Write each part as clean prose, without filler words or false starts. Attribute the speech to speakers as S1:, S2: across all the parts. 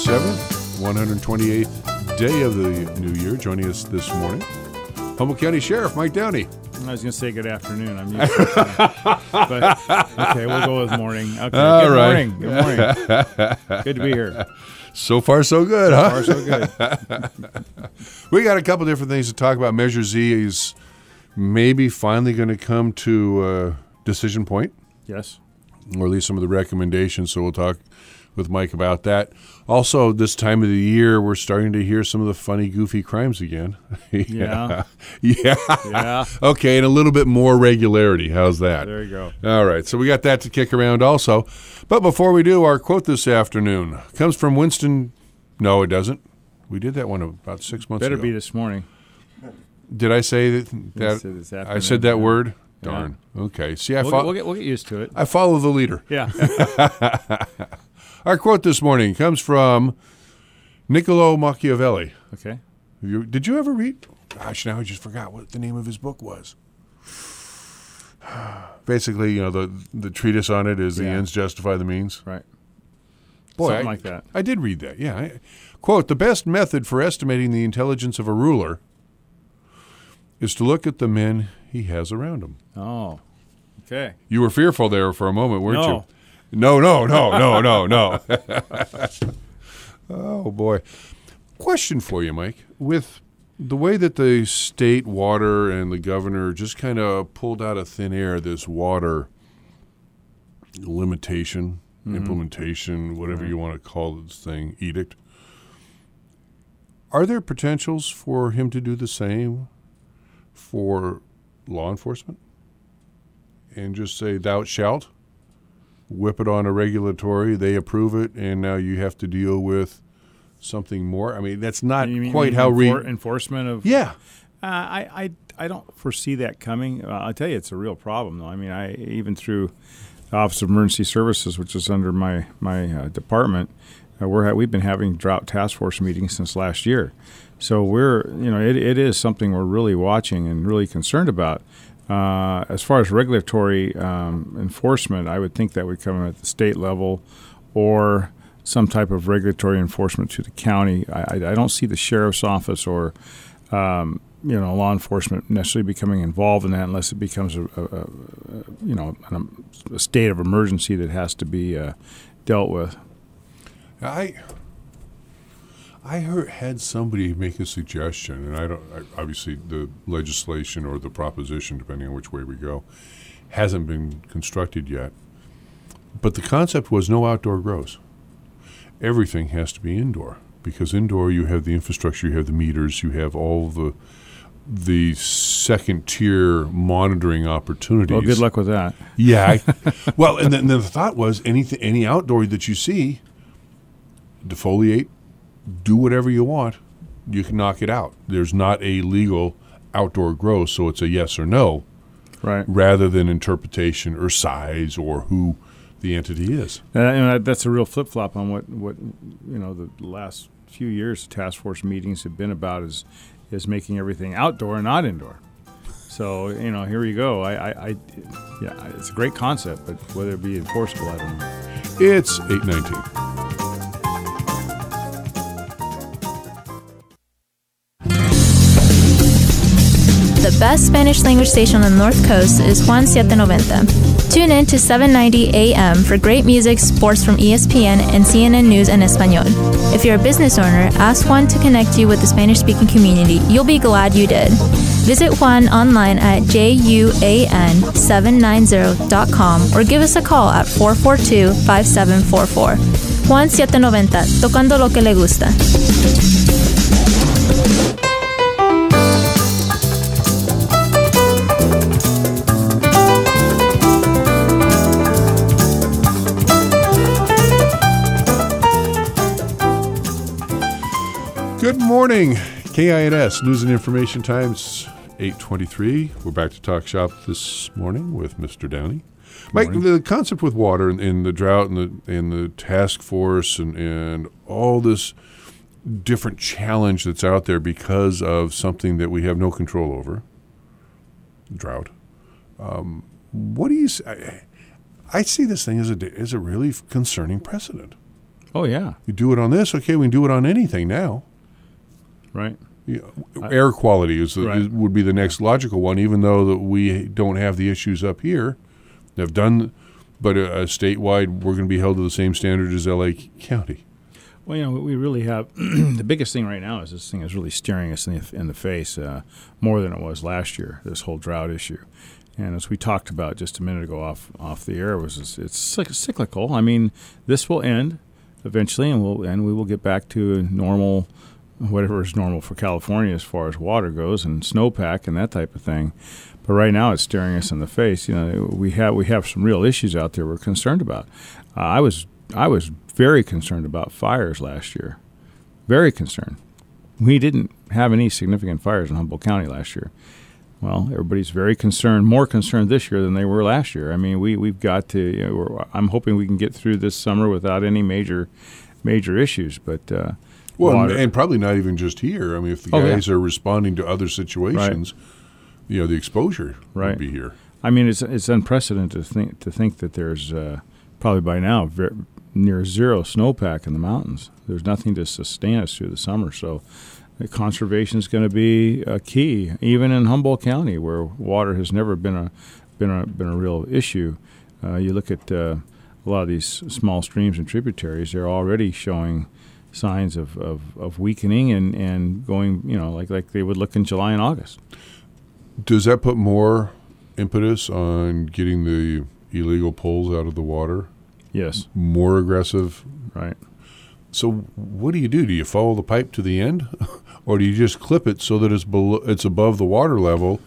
S1: 27th, 128th day of the new year. Joining us this morning, Humboldt County Sheriff Mike Downey.
S2: I was going to say good afternoon. I'm used to it. But, okay, we'll go with morning. Okay,
S1: All
S2: good
S1: right.
S2: morning. Good morning. Good to be here.
S1: So far, so good, huh?
S2: So far, so good.
S1: We got a couple different things to talk about. Measure Z is maybe finally going to come to a decision point,
S2: Yes.
S1: or at least some of the recommendations, so we'll talk with Mike about that. Also, this time of the year, we're starting to hear some of the funny, goofy crimes again.
S2: Yeah.
S1: Yeah.
S2: Yeah.
S1: Okay, and a little bit more regularity. How's that?
S2: There you go.
S1: All right, so we got that to kick around also. But before we do, our quote this afternoon comes from Winston. No, it doesn't. We did that one about 6 months
S2: Better
S1: ago.
S2: be this morning.
S1: Did I say that?
S2: said this
S1: I
S2: afternoon,
S1: said that
S2: yeah.
S1: word? Darn. Okay. See,
S2: We'll get used to it.
S1: I follow the leader.
S2: Yeah.
S1: Our quote this morning comes from Niccolo Machiavelli.
S2: Okay.
S1: Did you ever read? Gosh, now I just forgot what the name of his book was. Basically, the treatise on it is The
S2: Yeah.
S1: Ends Justify the Means.
S2: Right.
S1: Boy,
S2: Something like that.
S1: I did read that, yeah. Quote, the best method for estimating the intelligence of a ruler is to look at the men he has around him.
S2: Oh. Okay.
S1: You were fearful there for a moment, weren't
S2: No.
S1: you? No. Oh, boy. Question for you, Mike. With the way that the state water and the governor just kind of pulled out of thin air this water limitation, implementation, whatever you want to call this thing, edict, are there potentials for him to do the same for law enforcement? And just say, thou shalt, whip it on a regulatory, they approve it, and now you have to deal with something more? I mean, that's not quite how
S2: enforcement of.
S1: Yeah.
S2: I don't foresee that coming. I'll tell you, it's a real problem, though. I mean, even through the Office of Emergency Services, which is under my department, we've been having drought task force meetings since last year. So it is something we're really watching and really concerned about. As far as regulatory enforcement, I would think that would come at the state level or some type of regulatory enforcement to the county. I don't see the sheriff's office or law enforcement necessarily becoming involved in that unless it becomes a state of emergency that has to be dealt with.
S1: I had somebody make a suggestion, and obviously the legislation or the proposition, depending on which way we go, hasn't been constructed yet. But the concept was no outdoor grows. Everything has to be indoor, because indoor you have the infrastructure, you have the meters, you have all the second tier monitoring opportunities.
S2: Well, good luck with that.
S1: Yeah. Well, and then the thought was any outdoor that you see, defoliate, do whatever you want, you can knock it out. There's not a legal outdoor grow, so it's a yes or no,
S2: right?
S1: Rather than interpretation or size or who the entity is.
S2: That's a real flip-flop on what the last few years the task force meetings have been about is making everything outdoor and not indoor. So, here you go. It's a great concept, but whether it be enforceable, I don't know.
S1: It's 8:19.
S3: The best Spanish language station on the North Coast is Juan 790. Tune in to 790 AM for great music, sports from ESPN, and CNN News en Español. If you're a business owner, ask Juan to connect you with the Spanish-speaking community. You'll be glad you did. Visit Juan online at juan790.com or give us a call at 442-5744. Juan 790, tocando lo que le gusta.
S1: Good morning, KINS News and Information Times, 8:23. We're back to talk shop this morning with Mr. Downey. Mike, the concept with water and the drought and the task force and all this different challenge that's out there because of something that we have no control over, drought. What do you say? I see this thing as a really concerning precedent.
S2: Oh, yeah.
S1: You do it on this, okay, we can do it on anything now.
S2: Right.
S1: Air quality
S2: Right.
S1: would be the next logical one, even though that we don't have the issues up here. They've done, but statewide, we're going to be held to the same standard as L.A. County.
S2: Well, we really have the biggest thing right now is this thing is really staring us in the face more than it was last year. This whole drought issue, and as we talked about just a minute ago off the air, it's cyclical. I mean, this will end eventually, and we will get back to normal, whatever is normal for California as far as water goes and snowpack and that type of thing. But right now, it's staring us in the face. We have some real issues out there we're concerned about. I was very concerned about fires last year. Very concerned. We didn't have any significant fires in Humboldt County last year. Well, everybody's very concerned, more concerned this year than they were last year. I mean, we've got to. I'm hoping we can get through this summer without any major issues. But
S1: and probably not even just here. I mean, if the guys are responding to other situations, the exposure would be here.
S2: I mean, it's unprecedented to think that there's probably by now near zero snowpack in the mountains. There's nothing to sustain us through the summer. So conservation is going to be a key, even in Humboldt County, where water has never been a real issue. You look at a lot of these small streams and tributaries; they're already showing signs of weakening and going, like they would look in July and August.
S1: Does that put more impetus on getting the illegal pulls out of the water?
S2: Yes.
S1: More aggressive?
S2: Right.
S1: So what do? Do you follow the pipe to the end? Or do you just clip it so that it's above the water level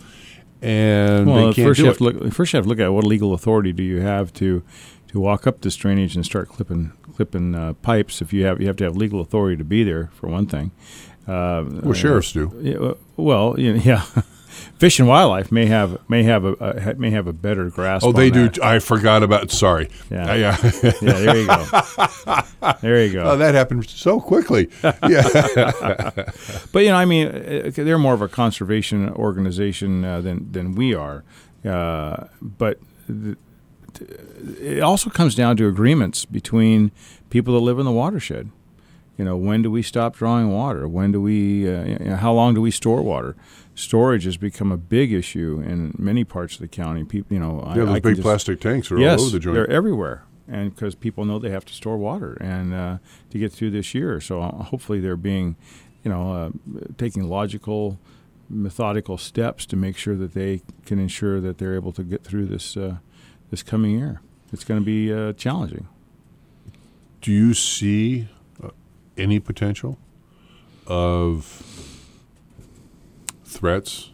S1: and they can't do it?
S2: First you have to look at what legal authority do you have to walk up this drainage and start clipping pipes. If you have to have legal authority to be there, for one thing.
S1: Sheriffs do.
S2: Yeah. Fish and Wildlife may have a better grasp.
S1: Oh, they do.
S2: That.
S1: I forgot about. Sorry.
S2: Yeah.
S1: Yeah.
S2: There you go. There you go.
S1: Oh, that happened so quickly. Yeah.
S2: But I mean, they're more of a conservation organization than we are. But it also comes down to agreements between people that live in the watershed. When do we stop drawing water? When do we? How long do we store water? Storage has become a big issue in many parts of the county. People,
S1: those big plastic tanks are all over the joint.
S2: They're everywhere, and because people know they have to store water and to get through this year. So hopefully they're being, taking logical, methodical steps to make sure that they can ensure that they're able to get through this coming year. It's going to be challenging.
S1: Do you see any potential of threats,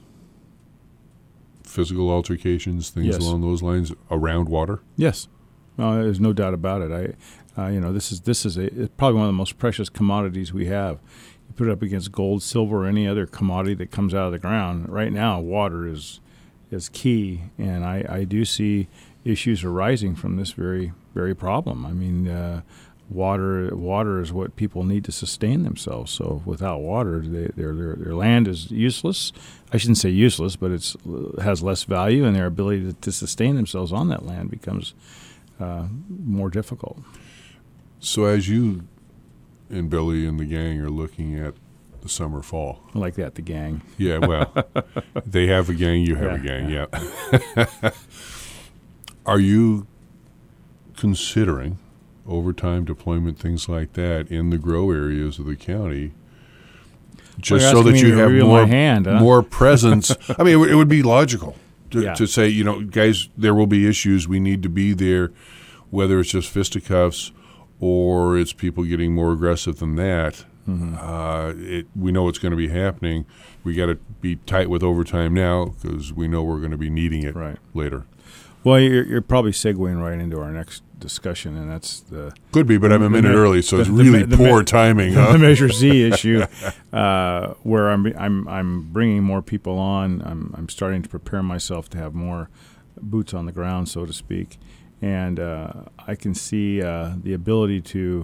S1: physical altercations, things along those lines around water?
S2: Yes, there's no doubt about it. This is probably one of the most precious commodities we have. You put it up against gold, silver, or any other commodity that comes out of the ground. Right now, water is key, and I do see issues arising from this very, very problem. I mean, water is what people need to sustain themselves. So without water, their land is useless. I shouldn't say useless, but it has less value, and their ability to sustain themselves on that land becomes more difficult.
S1: So as you and Billy and the gang are looking at the summer, fall.
S2: I like that, the gang.
S1: Yeah, well, they have a gang, you have a gang, yeah. Are you considering overtime deployment, things like that, in the grow areas of the county, just so that you have more presence? I mean, it would be logical to say, guys, there will be issues. We need to be there, whether it's just fisticuffs or it's people getting more aggressive than that. Mm-hmm. We know it's going to be happening. We got to be tight with overtime now because we know we're going to be needing it later.
S2: Well, you're probably segueing right into our next discussion, and that's the
S1: could be, but I'm a minute early, so it's really poor timing.
S2: The Measure Z issue, where I'm bringing more people on. I'm starting to prepare myself to have more boots on the ground, so to speak, and I can see the ability to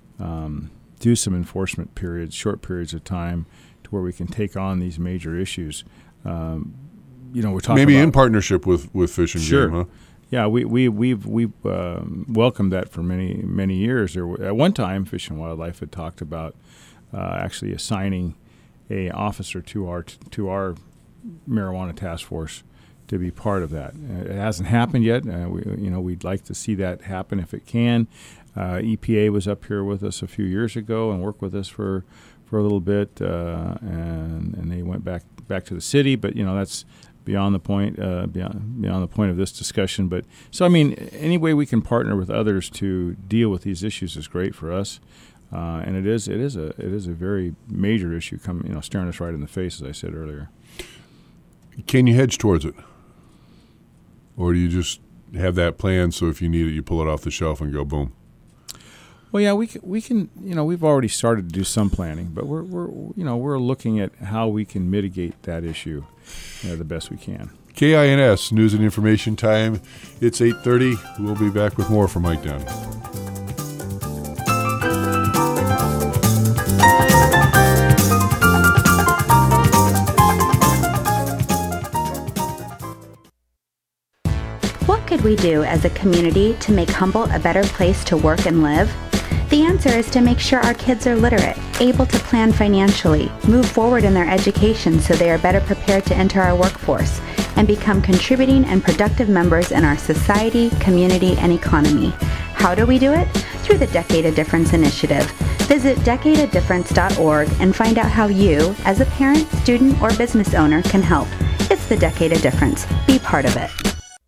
S2: do some enforcement periods, short periods of time, to where we can take on these major issues. We're talking
S1: maybe
S2: about,
S1: in partnership with Fish and Game, huh?
S2: Yeah, we've welcomed that for many years. At one time, Fish and Wildlife had talked about actually assigning a officer to our marijuana task force to be part of that. It hasn't happened yet. We'd like to see that happen if it can. EPA was up here with us a few years ago and worked with us for a little bit, and they went back to the city. But that's beyond the point beyond the point of this discussion. But so any way we can partner with others to deal with these issues is great for us. And it is a very major issue staring us right in the face, as I said earlier.
S1: Can you hedge towards it, or do you just have that plan so if you need it, you pull it off the shelf and go boom?
S2: Well, yeah, we can. We've already started to do some planning, but we're looking at how we can mitigate that issue the best we can.
S1: KINS News and Information Time. It's 8:30. We'll be back with more from Mike Downey.
S4: What could we do as a community to make Humboldt a better place to work and live? The answer is to make sure our kids are literate, able to plan financially, move forward in their education so they are better prepared to enter our workforce, and become contributing and productive members in our society, community, and economy. How do we do it? Through the Decade of Difference initiative. Visit decadeofdifference.org and find out how you, as a parent, student, or business owner, can help. It's the Decade of Difference. Be part of it.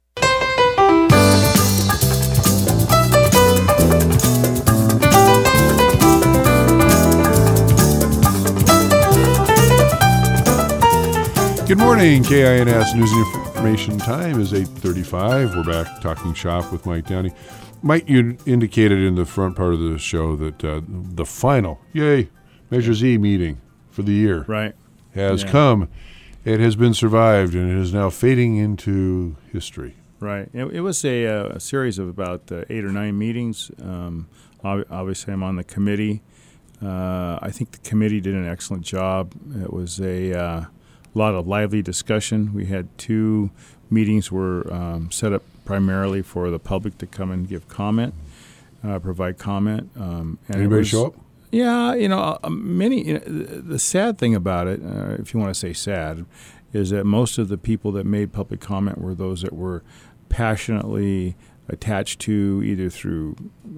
S1: Good morning, KINS News and Information Time is 8:35. We're back talking shop with Mike Downey. Mike, you indicated in the front part of the show that the final, Measure Z meeting for the year has come. It has been survived, and it is now fading into history.
S2: Right. It was a series of about 8 or 9 meetings. Obviously, I'm on the committee. I think the committee did an excellent job. It was a lot of lively discussion. We had 2 meetings were set up primarily for the public to come and give comment, provide comment. And
S1: anybody show up?
S2: Yeah, many. The sad thing about it, if you want to say sad, is that most of the people that made public comment were those that were passionately attached to either through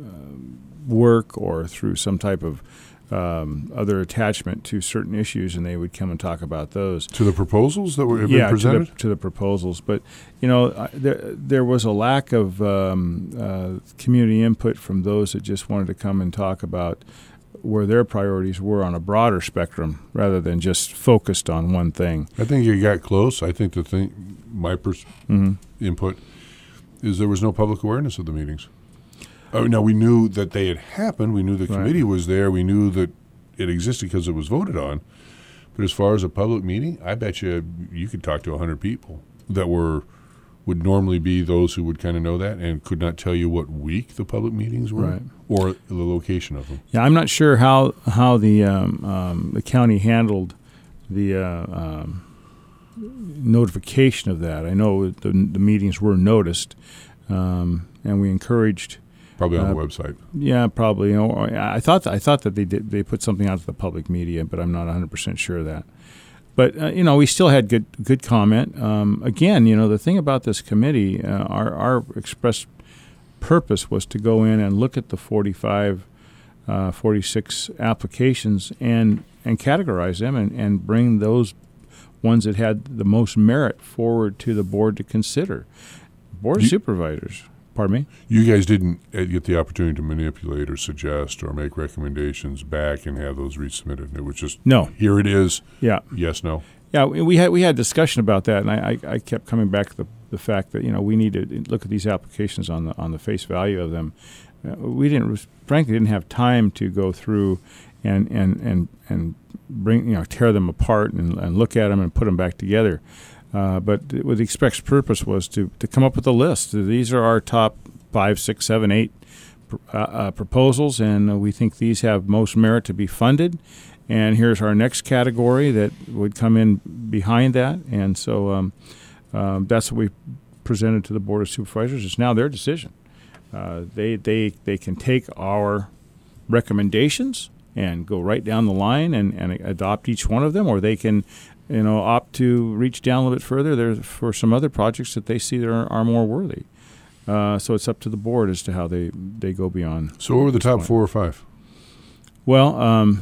S2: work or through some type of other attachment to certain issues, and they would come and talk about those.
S1: To the proposals that have been presented?
S2: To the proposals. But, there was a lack of community input from those that just wanted to come and talk about where their priorities were on a broader spectrum rather than just focused on one thing.
S1: I think you got close. I think my input is there was no public awareness of the meetings. Now, we knew that they had happened. We knew the committee was there. We knew that it existed because it was voted on. But as far as a public meeting, I bet you could talk to 100 people that would normally be those who would kind of know that and could not tell you what week the public meetings were or the location of them. Yeah,
S2: I'm not sure how the county handled the notification of that. I know the meetings were noticed, and we encouraged.
S1: Probably on the website.
S2: Yeah, probably. I thought that they put something out to the public media, but I'm not 100% sure of that. But we still had good comment. Again, the thing about this committee, our express purpose was to go in and look at the 46 applications and categorize them and bring those ones that had the most merit forward to the board to consider. Board of Supervisors. Pardon me?
S1: You guys didn't get the opportunity to manipulate or suggest or make recommendations back and have those resubmitted. It was just, here it is.
S2: Yeah.
S1: Yes, no.
S2: Yeah, we had discussion about that, and I kept coming back to the fact that we need to look at these applications on the face value of them. We frankly didn't have time to go through and bring tear them apart and look at them and put them back together. But what the express purpose was to come up with a list. These are our top 5, 6, 7, 8 proposals, and we think these have most merit to be funded. And here's our next category that would come in behind that. And so that's what we presented to the Board of Supervisors. It's now their decision. They can take our recommendations and go right down the line and adopt each one of them, or they can, opt to reach down a little bit further there for some other projects that they see that are more worthy. So it's up to the board as to how they go beyond.
S1: So what were the top 4 or 5?
S2: Well,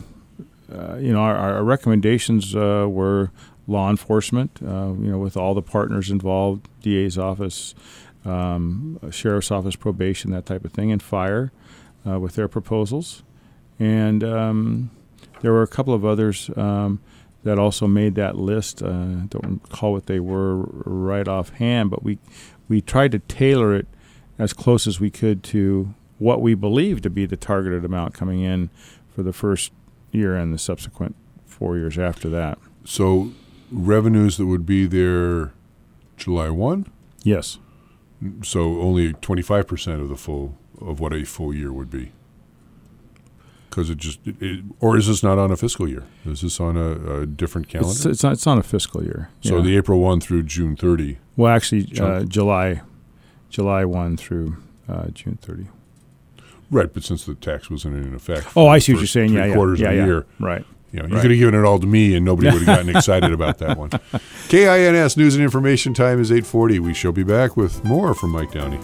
S2: our recommendations were law enforcement, with all the partners involved, DA's office, sheriff's office, probation, that type of thing, and fire with their proposals. And there were a couple of others that also made that list. Don't recall what they were right offhand, but we tried to tailor it as close as we could to what we believe to be the targeted amount coming in for the first year and the subsequent 4 years after that.
S1: So revenues that would be there July 1?
S2: Yes.
S1: So only 25% of what a full year would be. Because or is this not on a fiscal year? Is this on a different calendar?
S2: It's on a fiscal year.
S1: So the April 1 through June 30.
S2: Well, actually, July 1 through June 30.
S1: Right, but since the tax wasn't in effect.
S2: Oh, I see what you're saying. Yeah,
S1: quarters of the year.
S2: Right.
S1: You could have given it all to me, and nobody would have gotten excited about that one. KINS News and Information time is 8:40. We shall be back with more from Mike Downey.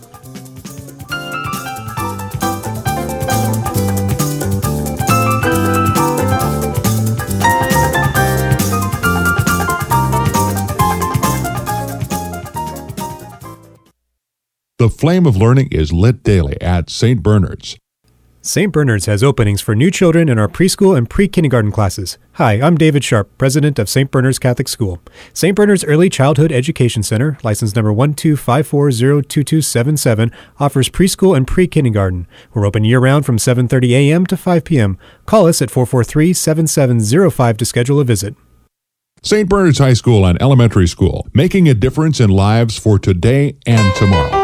S5: The flame of learning is lit daily at St. Bernard's.
S6: St. Bernard's has openings for new children in our preschool and pre-kindergarten classes. Hi, I'm David Sharp, president of St. Bernard's Catholic School. St. Bernard's Early Childhood Education Center, license number 125402277, offers preschool and pre-kindergarten. We're open year-round from 7:30 a.m. to 5 p.m. Call us at 443-7705 to schedule a visit.
S5: St. Bernard's High School and Elementary School, making a difference in lives for today and tomorrow.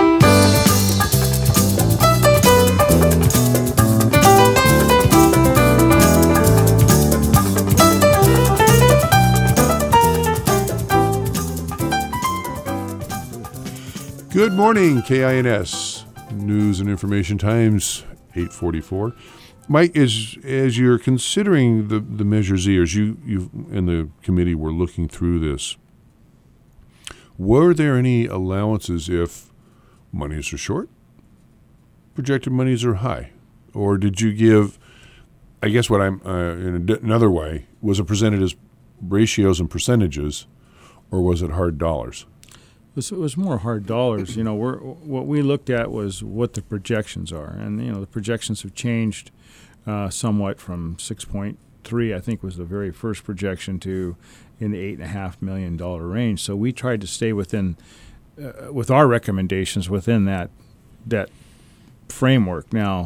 S1: Good morning, KINS News and Information Times, 8:44. Mike, as you're considering the Measure Z, as you and the committee were looking through this, were there any allowances if monies are short, projected monies are high, or did you give? I guess what I'm in another way, was it presented as ratios and percentages, or was it hard dollars?
S2: It was more hard dollars. What we looked at was what the projections are, and the projections have changed somewhat from 6.3, I think, was the very first projection, to in the $8.5 million range. So we tried to stay within, with our recommendations, within that framework. Now,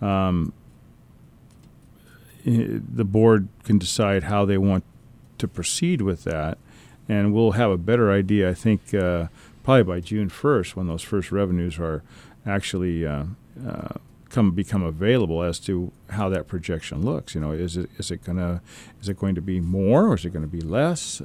S2: the board can decide how they want to proceed with that. And we'll have a better idea, I think, probably by June 1st, when those first revenues are actually become available, as to how that projection looks. Is it going to be more, or is it going to be less?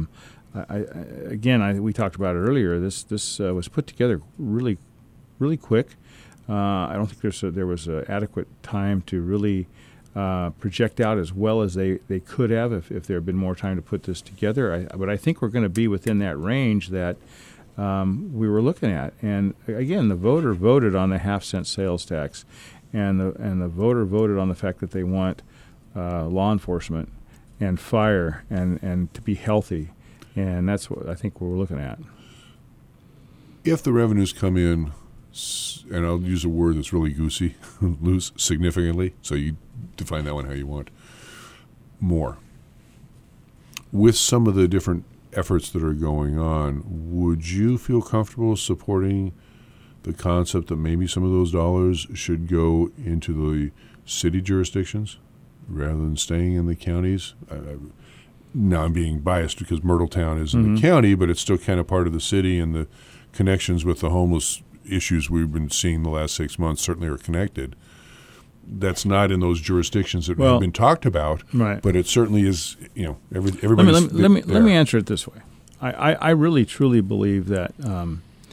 S2: We talked about it earlier. This was put together really, really quick. I don't think there was adequate time to really project out as well as they could have if there had been more time to put this together. But I think we're going to be within that range that we were looking at. And again, the voter voted on the half-cent sales tax, and the voter voted on the fact that they want law enforcement and fire and to be healthy. And that's what I think we're looking at.
S1: If the revenues come in, and I'll use a word that's really goosey, lose significantly, so you define that one how you want, more. With some of the different efforts that are going on, would you feel comfortable supporting the concept that maybe some of those dollars should go into the city jurisdictions rather than staying in the counties? Now I'm being biased because Myrtletown is in the county, but it's still kind of part of the city, and the connections with the homeless issues we've been seeing the last 6 months certainly are connected. That's not in those jurisdictions that have been talked about,
S2: right? But
S1: it certainly is. Everybody.
S2: Let me answer it this way. I really truly believe that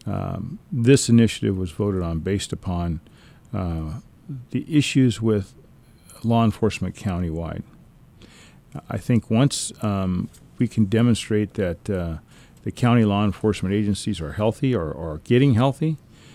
S2: This initiative was voted on based upon the issues with law enforcement countywide. I think once we can demonstrate that the county law enforcement agencies are healthy or are getting healthy,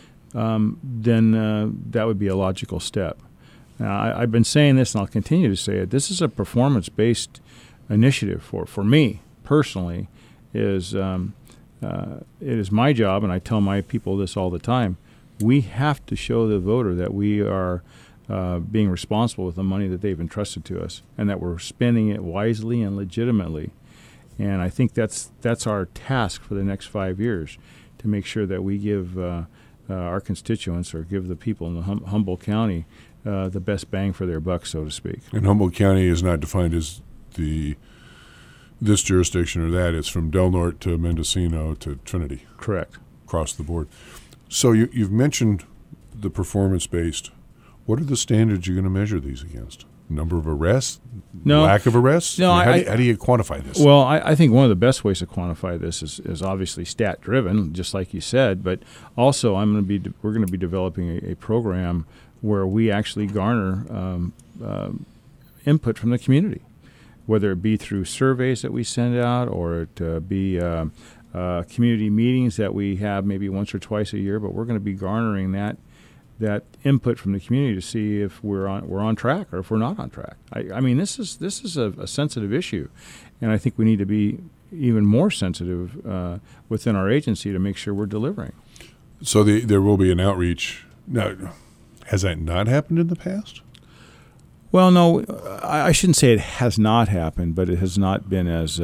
S2: then that would be a logical step. Now, I've been saying this, and I'll continue to say it. This is a performance-based initiative for me personally. It is my job, and I tell my people this all the time. We have to show the voter that we are being responsible with the money that they've entrusted to us, and that we're spending it wisely and legitimately. And I think that's our task for the next 5 years, to make sure that we give our constituents, or give the people in the Humboldt County the best bang for their buck, so to speak.
S1: And Humboldt County is not defined as this jurisdiction or that. It's from Del Norte to Mendocino to Trinity.
S2: Correct.
S1: Across the board. So you've mentioned the performance-based. What are the standards you're going to measure these against? Number of arrests?
S2: No.
S1: Lack of arrests?
S2: No.
S1: I mean, how do you quantify this?
S2: Well, I think one of the best ways to quantify this is obviously stat-driven, just like you said, but also we're going to be developing a program where we actually garner input from the community, whether it be through surveys that we send out, or it be community meetings that we have maybe once or twice a year. But we're going to be garnering that input from the community to see if we're on track, or if we're not on track. I mean, this is a sensitive issue, and I think we need to be even more sensitive within our agency to make sure we're delivering.
S1: So there will be an outreach. Now, has that not happened in the past?
S2: Well, no, I shouldn't say it has not happened, but it has not been as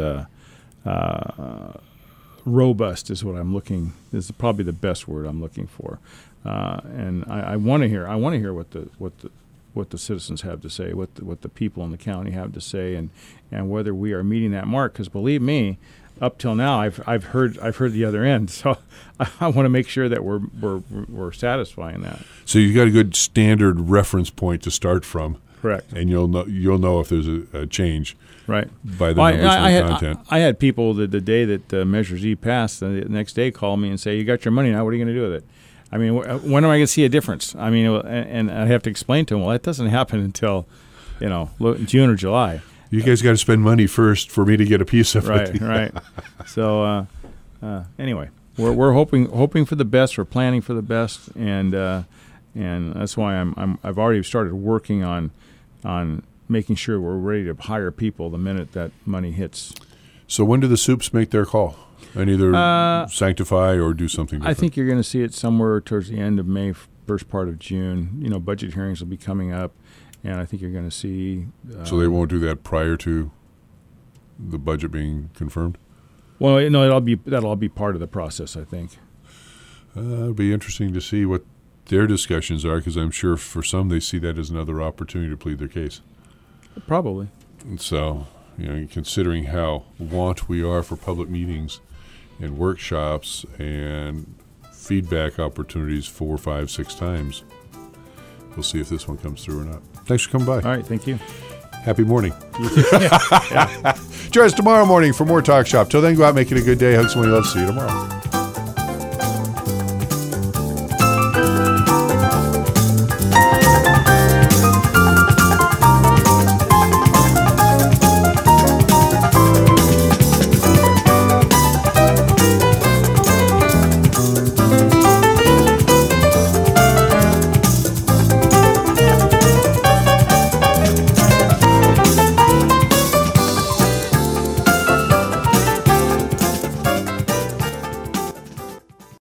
S2: robust is what I'm looking. Is probably the best word I'm looking for. And I want to hear what the citizens have to say, what the people in the county have to say, and whether we are meeting that mark. Because believe me, up till now I've heard the other end. So I want to make sure that we're satisfying that.
S1: So you've got a good standard reference point to start from.
S2: Correct.
S1: And you'll know if there's a change.
S2: Right.
S1: By the numbers and content.
S2: I had people the day that Measure Z passed, the next day call me and say, "You got your money now. What are you going to do with it?" I mean, when am I going to see a difference? I mean, and I have to explain to them, well, that doesn't happen until, June or July.
S1: You guys got to spend money first for me to get a piece of it.
S2: Right. So anyway, we're hoping for the best. We're planning for the best, and that's why I've already started working on making sure we're ready to hire people the minute that money hits.
S1: So when do the soups make their call? And either sanctify or do something different?
S2: I think you're going to see it somewhere towards the end of May, first part of June. Budget hearings will be coming up, and I think you're going to see...
S1: so they won't do that prior to the budget being confirmed?
S2: Well, that'll all be part of the process, I think.
S1: It'll be interesting to see what their discussions are, because I'm sure for some they see that as another opportunity to plead their case.
S2: Probably.
S1: And so, considering how want we are for public meetings and workshops and feedback opportunities 4, 5, 6 times, we'll see if this one comes through or not. Thanks for coming by.
S2: All right, thank you.
S1: Happy morning. Join us tomorrow morning for more Talk Shop. Till then, go out, make it a good day. Hug someone you love. See you tomorrow.